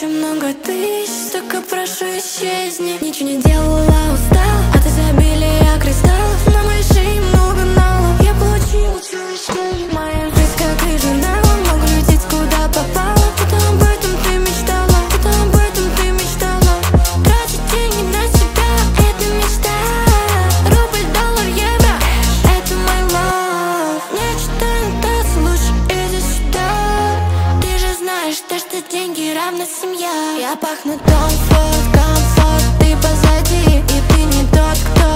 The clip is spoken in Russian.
очень много тысяч, только прошу исчезни. Ничего не делала, устала от изобилия кристаллов. На моей шее много налов. Я получила чувство. Моя жизнь как и журнал, могу лететь куда попало. Будто об этом ты мечтала, будто об этом ты мечтала. Тратить деньги на себя — это мечта. Рубль, доллар, евро — это my love. Не читай нотации, лучше иди сюда. Ты же знаешь, то, что деньги равно семья. Я пахну Tom Ford, комфорт, ты позади, и ты не тот, кто